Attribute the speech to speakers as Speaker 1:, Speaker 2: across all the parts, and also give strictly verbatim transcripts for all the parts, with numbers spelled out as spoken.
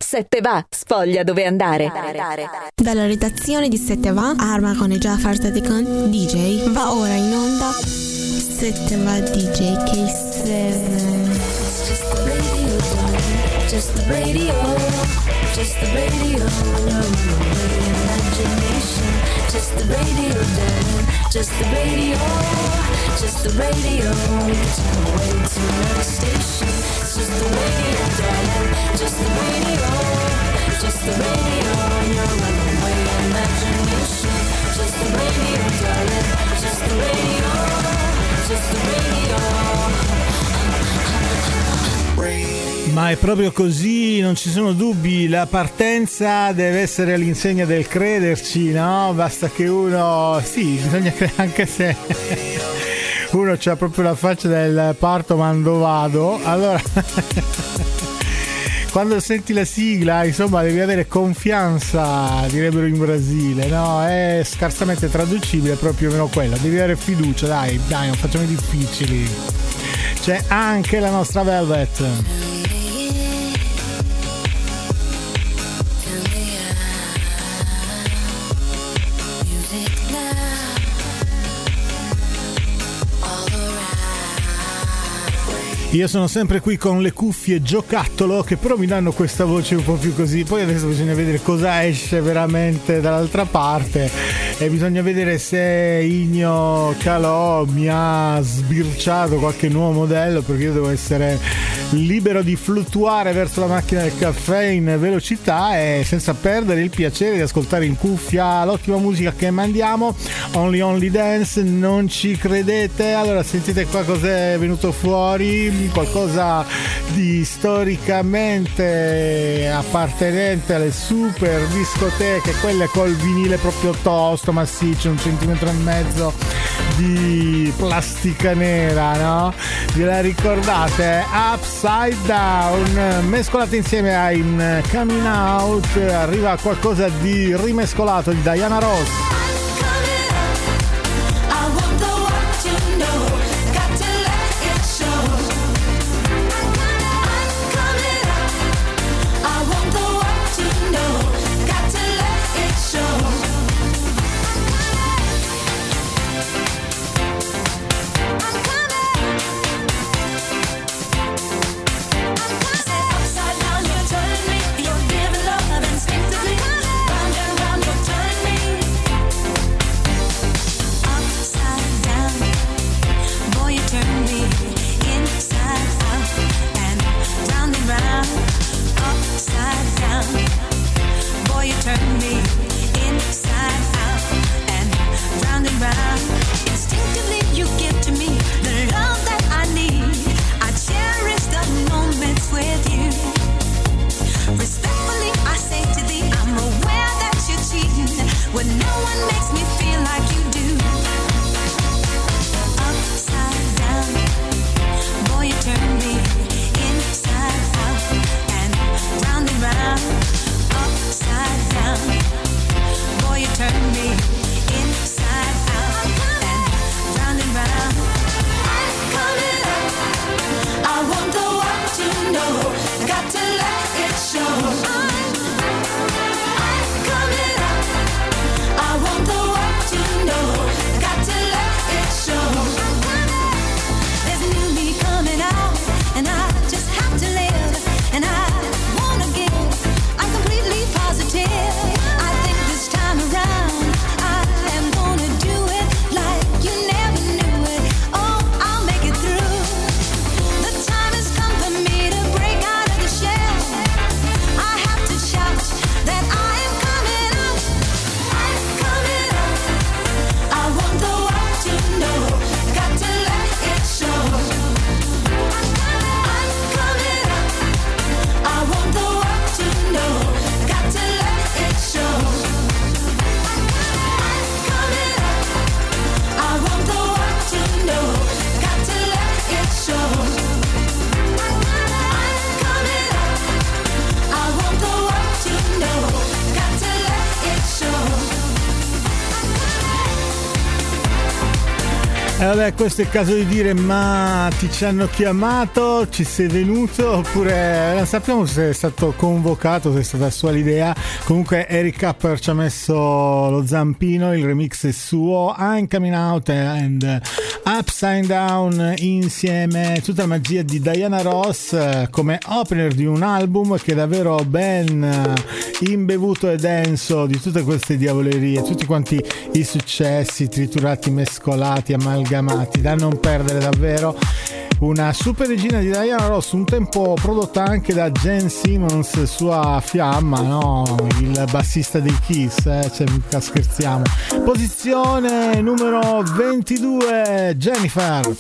Speaker 1: Sette va, sfoglia dove andare.
Speaker 2: Dalla redazione di Sette va, Arma con e Jafar Tatikan D J, va ora in onda Sette va D J K sette.
Speaker 3: Just the radio, just the radio, no imagination. Just the radio, darling, just the radio, just the radio. Turn away to another station. It's just the radio, darling, just the radio, just the radio. No runaway imagination. Just the radio, darling, just the radio, just the radio.
Speaker 4: Ma è proprio così, non ci sono dubbi, la partenza deve essere all'insegna del crederci, no? Basta che uno, sì, bisogna credere, anche se uno c'ha proprio la faccia del parto mandovado, allora quando senti la sigla, insomma, devi avere confianza, direbbero in Brasile, no? È scarsamente traducibile, proprio meno quello, devi avere fiducia, dai, dai, non facciamo i difficili. C'è anche la nostra Velvet. Io sono sempre qui con le cuffie giocattolo che però mi danno questa voce un po' più così, poi adesso bisogna vedere cosa esce veramente dall'altra parte e bisogna vedere se Igno Calò mi ha sbirciato qualche nuovo modello, perché io devo essere libero di fluttuare verso la macchina del caffè in velocità e senza perdere il piacere di ascoltare in cuffia l'ottima musica che mandiamo. Only Only Dance, non ci credete? Allora sentite qua cos'è venuto fuori, qualcosa di storicamente appartenente alle super discoteche, quelle col vinile proprio tosto, massiccio, un centimetro e mezzo di plastica nera, no? Ve la ricordate? Upside Down, mescolate insieme a In Coming Out, arriva qualcosa di rimescolato di Diana Ross.
Speaker 3: Round and round, you'll turn me.
Speaker 4: E vabbè, questo è il caso di dire, ma ti ci hanno chiamato, ci sei venuto, oppure non sappiamo se è stato convocato, se è stata sua l'idea. Comunque Eric Capper ci ha messo lo zampino, il remix è suo, I'm Coming Out and Upside Down, insieme tutta la magia di Diana Ross come opener di un album che è davvero ben imbevuto e denso di tutte queste diavolerie, tutti quanti i successi triturati, mescolati, amalgamati, da non perdere davvero. Una super regina di Diana Ross, un tempo prodotta anche da Gene Simmons, sua fiamma, no? Il bassista dei Kiss, eh? Cioè, mica scherziamo. Posizione numero ventidue, Jennifer.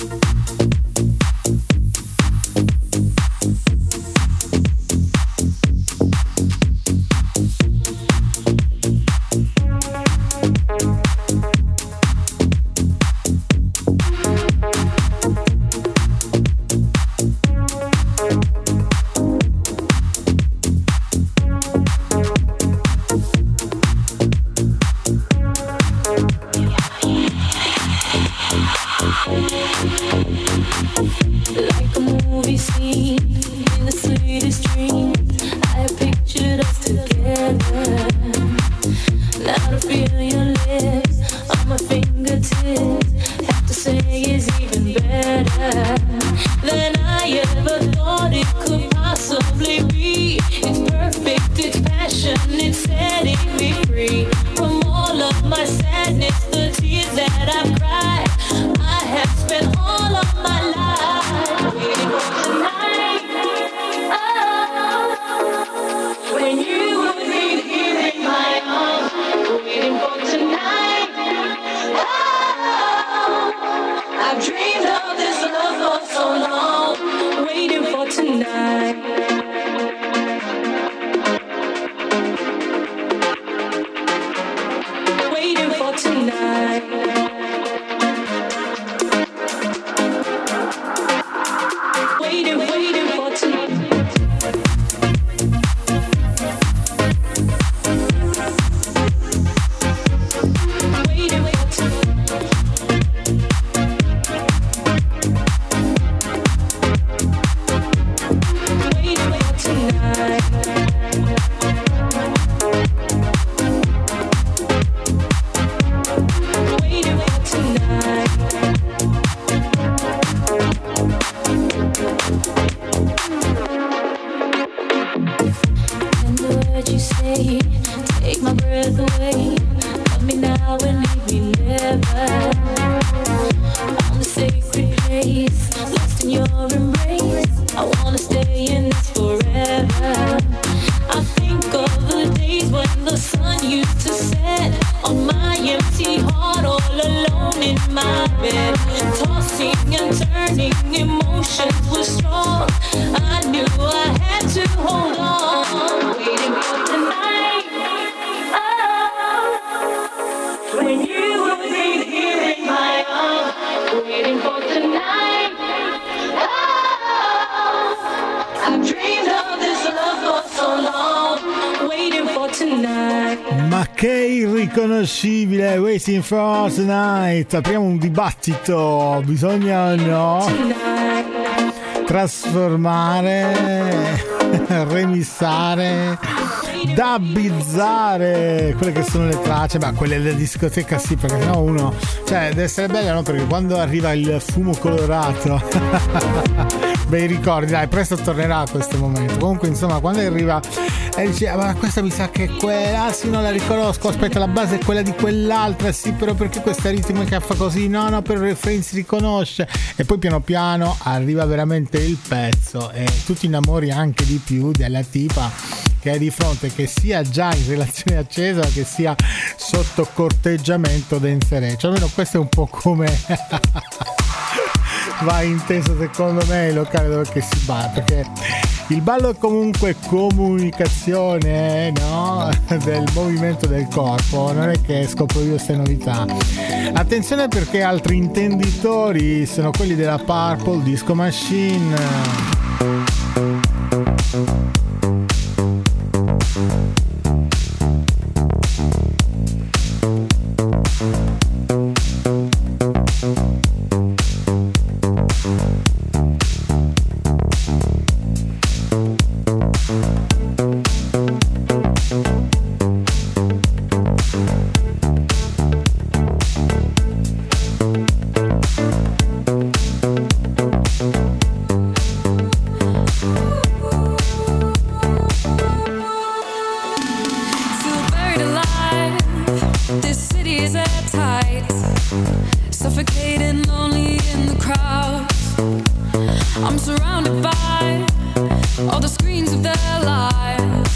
Speaker 4: Ma che irriconoscibile, Waiting for Tonight. Apriamo un dibattito, bisogna no trasformare, remissare, dubbizzare quelle che sono le tracce. Beh, quelle della discoteca sì, perché sennò uno, cioè deve essere bella, no? Perché quando arriva il fumo colorato bei ricordi, dai, presto tornerà questo momento. Comunque insomma, quando arriva e dici ah, ma questa mi sa che è quella, ah sì, non la riconosco, aspetta, la base è quella di quell'altra, sì, però perché questa ritmica fa così, no no, però il refrain si riconosce, e poi piano piano arriva veramente il pezzo e tu ti innamori anche di più della tipa che hai di fronte, che sia già in relazione accesa che sia sotto corteggiamento d'ensere. Cioè almeno questo è un po' come va inteso secondo me il locale dove che si balla, perché il ballo è comunque comunicazione, no? Del movimento del corpo, non è che scopro io queste novità. Attenzione, perché altri intenditori sono quelli della Purple Disco Machine.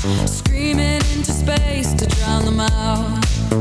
Speaker 3: screaming into space to drown them out.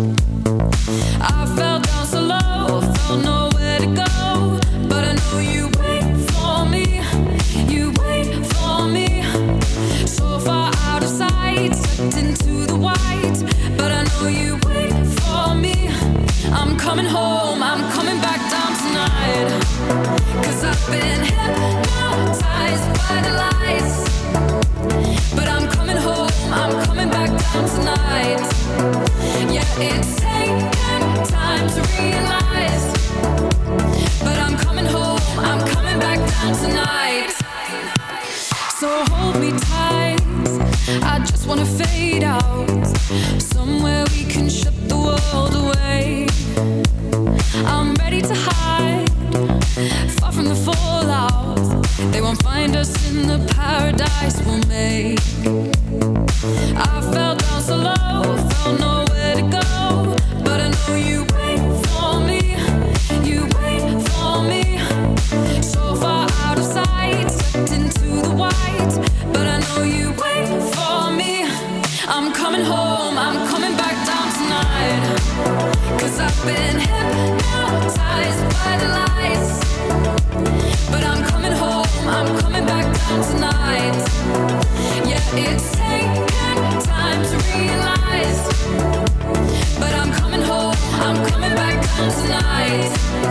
Speaker 3: I fell down so low, felt nowhere to go, but I know you wait for me, you wait for me. So far out of sight, sucked into the white, but I know you wait for me. I'm coming home, I'm coming back down tonight, 'cause I've been hypnotized by the lights. But I'm coming home, I'm coming back down tonight. Yeah, it's taken time to realize, but I'm coming home, I'm coming back down tonight. So hold me tight, I just wanna fade out, somewhere we can shut the world away. I'm ready to hide, far from the fallout. They won't find us in the paradise we'll make. I fell down so low, felt nowhere to go, but I know you wait for me, you wait for me. So far out of sight, sucked into the white, but I know you wait for me. I'm coming home, I'm coming back down tonight, 'cause I've been hypnotized by the lights. But I'm coming home, I'm coming back down tonight. Yeah, it's taken time to realize, but I'm coming home, I'm coming back down tonight.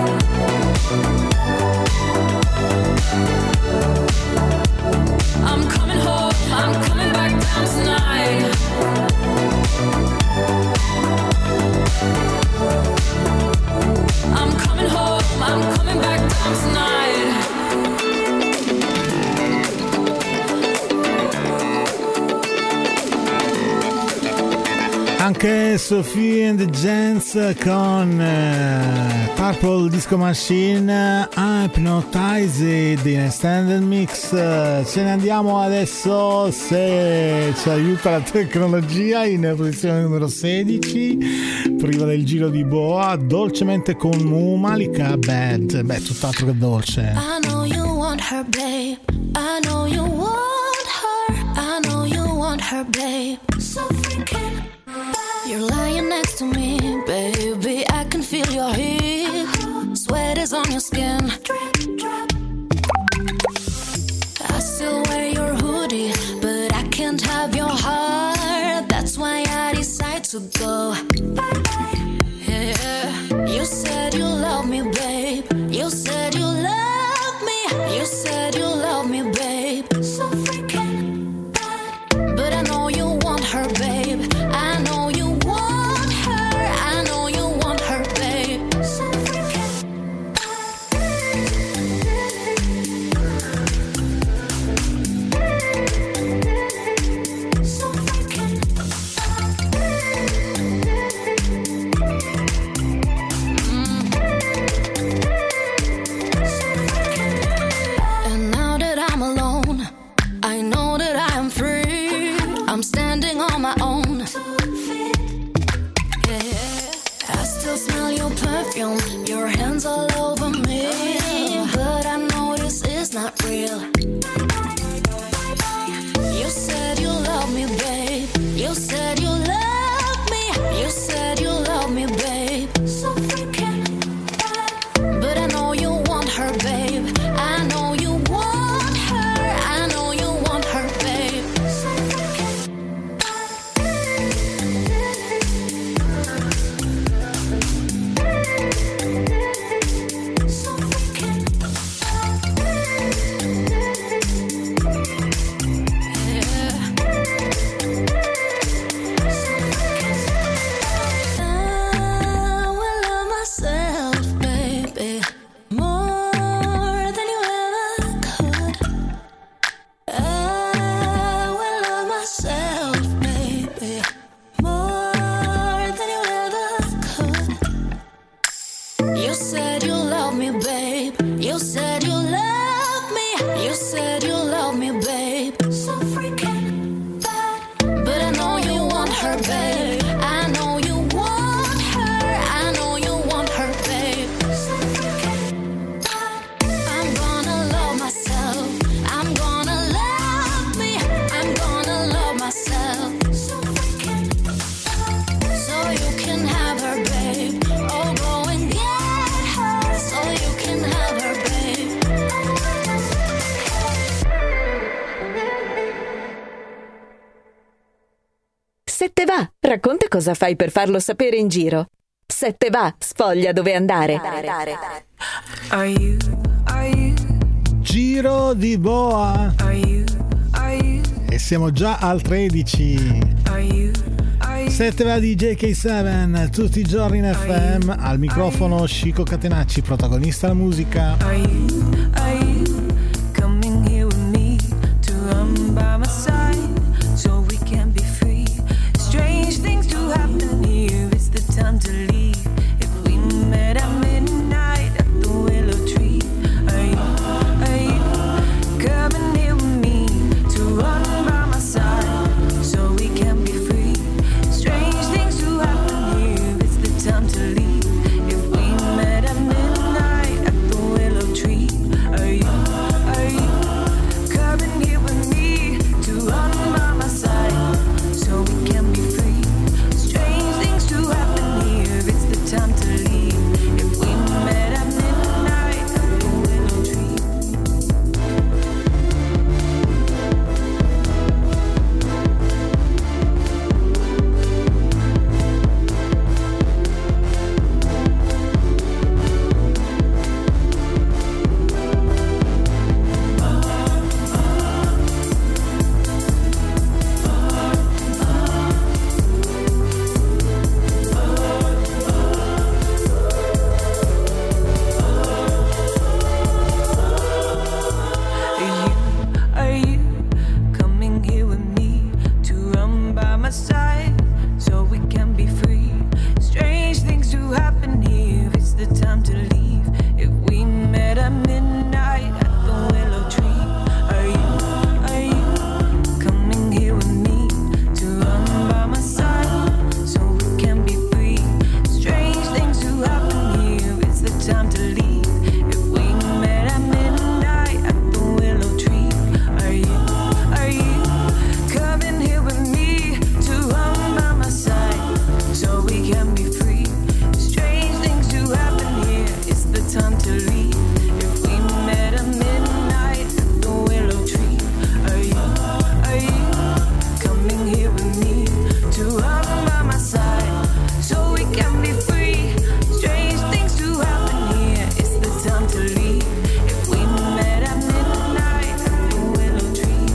Speaker 3: I'm coming home, I'm coming back down tonight. I'm coming home, I'm coming back down tonight.
Speaker 4: Anche Sophie and the Gents con uh, Purple Disco Machine, Hypnotized in Extended Mix. Uh, ce ne andiamo adesso, se ci aiuta la tecnologia, in posizione numero sedici, prima del giro di boa, dolcemente con Malika Bad. Beh, tutt'altro che dolce.
Speaker 5: I know you want her, babe. I know you want her. I know you want her, babe. So freaking you're lying next to me, baby. I can feel your heat. Sweat is on your skin. I still wear your hoodie, but I can't have your heart. That's why I decide to go. Yeah. You said you love me, babe. You said you love me. You said you love me, babe. So freaking bad. But I know you want her, babe. I know you. Your hands all over me, but I know this is not real. You said you love me, babe. You said you love me. You said you love me, babe. So freaking bad. But I know you want her, babe. I know you want her. I know you want her, babe. So freaking myself.
Speaker 1: Se te va, racconta cosa fai per farlo sapere in giro. Se te va, sfoglia dove andare.
Speaker 6: Are you, are you,
Speaker 4: Giro di boa.
Speaker 6: are you, are you,
Speaker 4: E siamo già al tredici.
Speaker 6: are you, are you,
Speaker 4: Se te va D J K sette, tutti i giorni in F M. Al microfono Chico Catenacci, protagonista la musica.
Speaker 6: are you, are you coming here with me to run by my side so we can be free? Strange things do happen here, it's the time to leave. If we met at midnight at the willow tree, are you, are you coming here with me to run by my side so we can be free? Strange things do happen here, it's the time to leave. If we met at midnight at the willow tree, are you, are you coming here with me to run by my side so we can be free? Strange things do happen here, it's the time to leave. If we met at midnight at the willow tree. Are you, are you coming here with me to run by my side so we can be free? Strange things do happen here, it's the time to leave. If we met at midnight at the willow tree, are you, are you coming here with me to run by my side so we can be free? Strange things do happen here, it's the time to leave. If we met at midnight at the willow tree, are you, are you coming here with me to run by my side so we can be free? Strange things do happen here, it's the time to leave. If we met at midnight at the willow tree, are you, are you coming here with me to run by my side so we can be free? Strange things do happen here, it's the time to leave. If we met at midnight at the willow tree.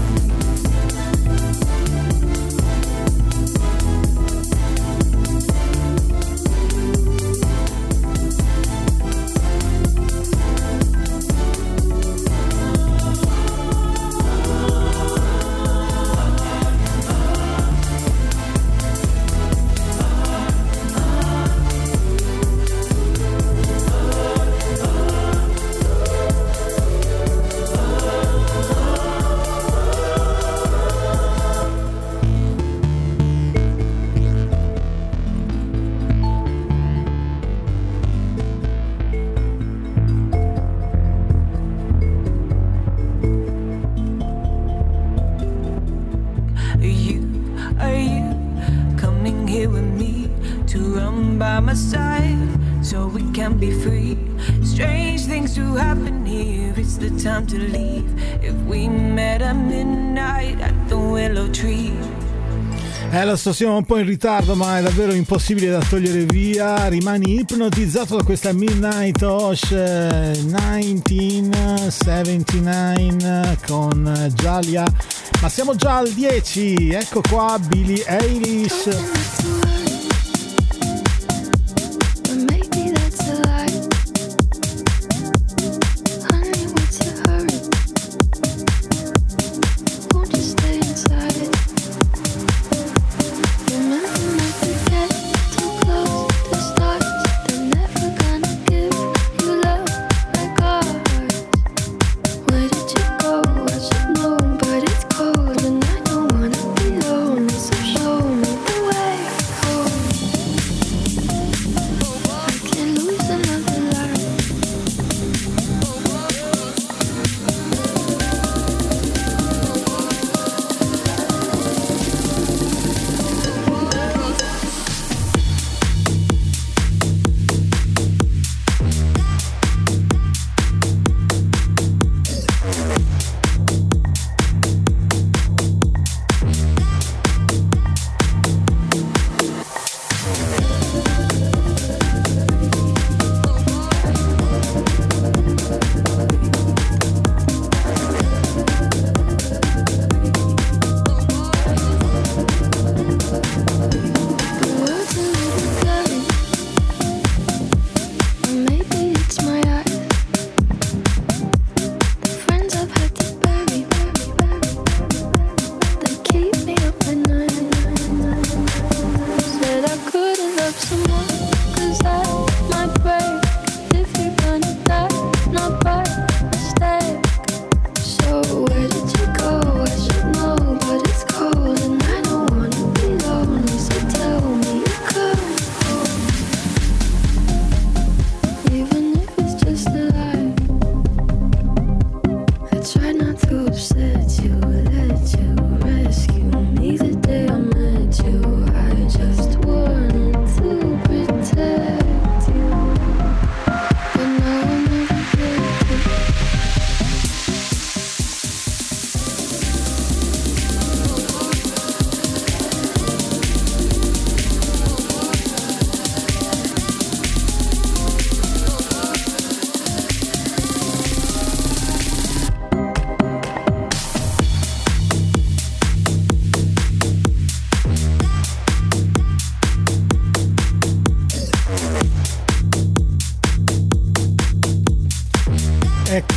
Speaker 6: Are you, are you coming here with me to run by my side so we can be free? Strange things do happen here, it's the time to leave. If we met at midnight at the willow tree.
Speaker 4: Eh, lo so, siamo un po' in ritardo, ma è davvero impossibile da togliere via. Rimani ipnotizzato da questa Midnight Osh millenovecentosettantanove con Gialia. Ma siamo già al dieci. Ecco qua Billie Eilish.
Speaker 5: Maybe that's a lie. Honey, what's your hurry? Won't you stay inside? Remember not to get too close to stars. They're never gonna give you love like ours. Where did you go? I should know, but it's cold and I don't wanna be lonely. So show me the way.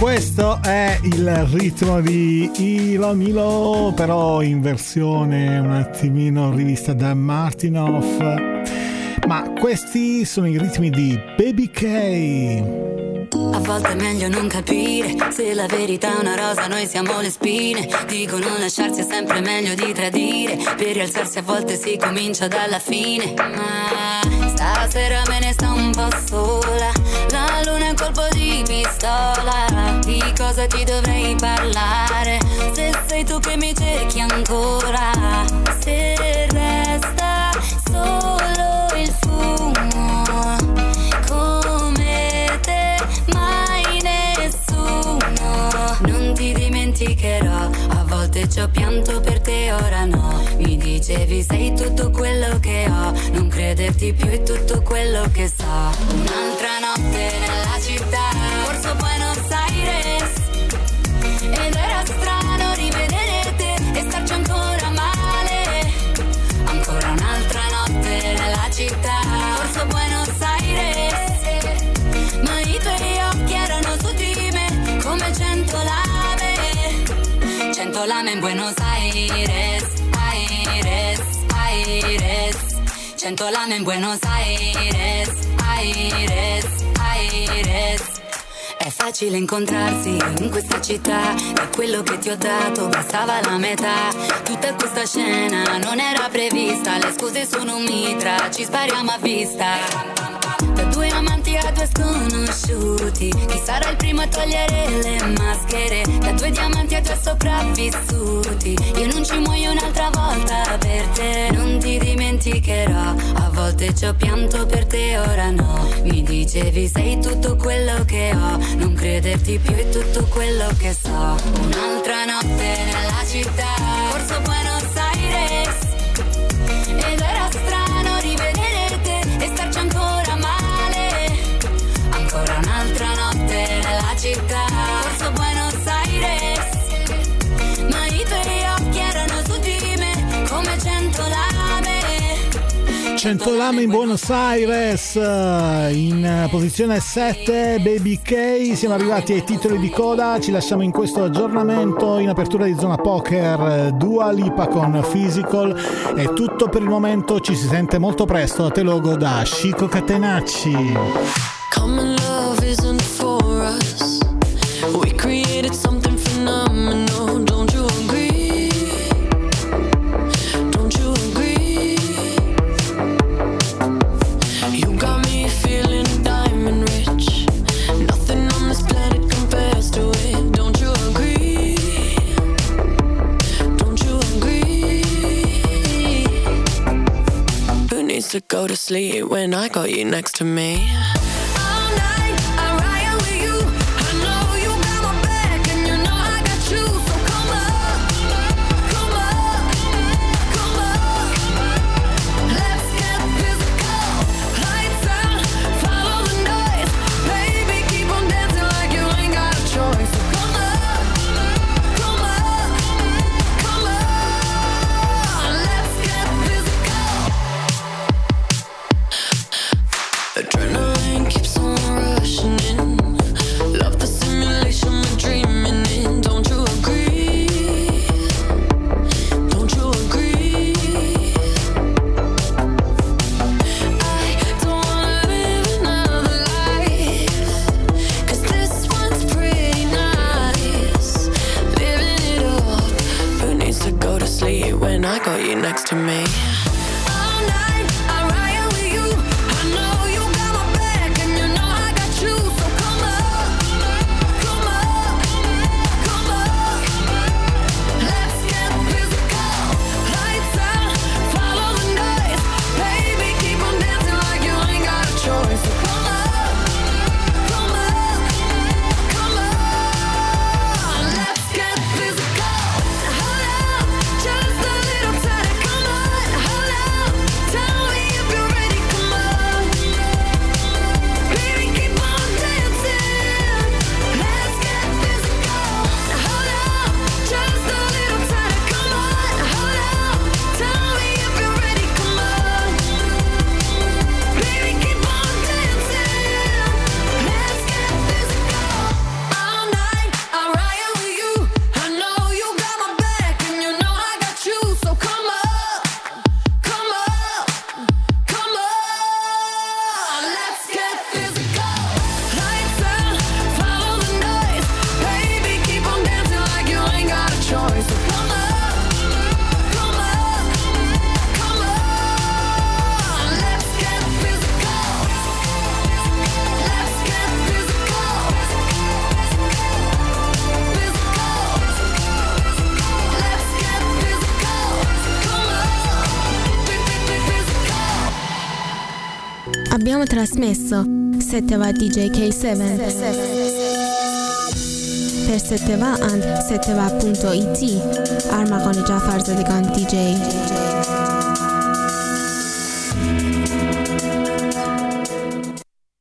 Speaker 4: Questo è il ritmo di Ilo Milo, però in versione un attimino rivista da Martinoff. Ma questi sono i ritmi di Baby K.
Speaker 7: A volte è meglio non capire se la verità è una rosa, noi siamo le spine. Dicono lasciarsi è sempre meglio di tradire. Per rialzarsi a volte si comincia dalla fine. Ma stasera me ne sto un po' sola. La luna è un colpo di pistola. Di cosa ti dovrei parlare? Se sei tu che mi cerchi ancora. Se resta solo il fumo, come te mai nessuno. Non ti dimenticherò, a volte ci ho pianto per te, ora no. Mi dicevi sei tutto quello che ho, non crederti più è tutto quello che so. Un'altra notte nella città, Corso Buenos Aires, ed era strano rivedere te e starci ancora male. Ancora un'altra notte nella città, Corso Buenos Aires, ma i tuoi occhi erano su di me come cento lame. Cento lame in Buenos Aires, Aires, Aires. Cento lame in Buenos Aires, Aires, Aires. È facile incontrarsi in questa città, e quello che ti ho dato bastava la metà. Tutta questa scena non era prevista, le scuse sono un mitra, ci spariamo a vista. Da due amanti a due sconosciuti, chi sarà il primo a togliere le maschere? Da due diamanti a due sopravvissuti, io non ci muoio un'altra volta per te. Non ti dimenticherò, a volte ci ho pianto per te, ora no. Mi dicevi sei tutto quello che ho, non crederti più è tutto quello che so. Un'altra notte nella città, Corso Buenos Aires, ed era strano rivedere te e starci ancora male. Ancora un'altra notte nella città, Corso Buenos Aires, ma i tuoi occhi erano su di me come cento lame.
Speaker 4: cento lame in Buenos Aires. In posizione sette Baby K. Siamo arrivati ai titoli di coda, ci lasciamo in questo aggiornamento. In apertura di Zona Poker, Dua Lipa con Physical. È tutto per il momento, ci si sente molto presto. A te logo da Chico Catenacci.
Speaker 8: Common love isn't for us. We created something phenomenal. Don't you agree? Don't you agree? You got me feeling diamond rich. Nothing on this planet compares to it. Don't you agree? Don't you agree? Who needs to go to sleep when I got you next to me?
Speaker 3: Adrenaline keeps on rushing in. Love the simulation we're dreaming in. Don't you agree? Don't you agree? I don't wanna live another life, 'cause this one's pretty nice. Living it up. Who needs to go to sleep when I got you next to me? Just a little tighter, come on, hold
Speaker 2: Abbiamo trasmesso Seteva D J K sette per Seteva and Seteva punto it Armağan Cafer Zadigan D J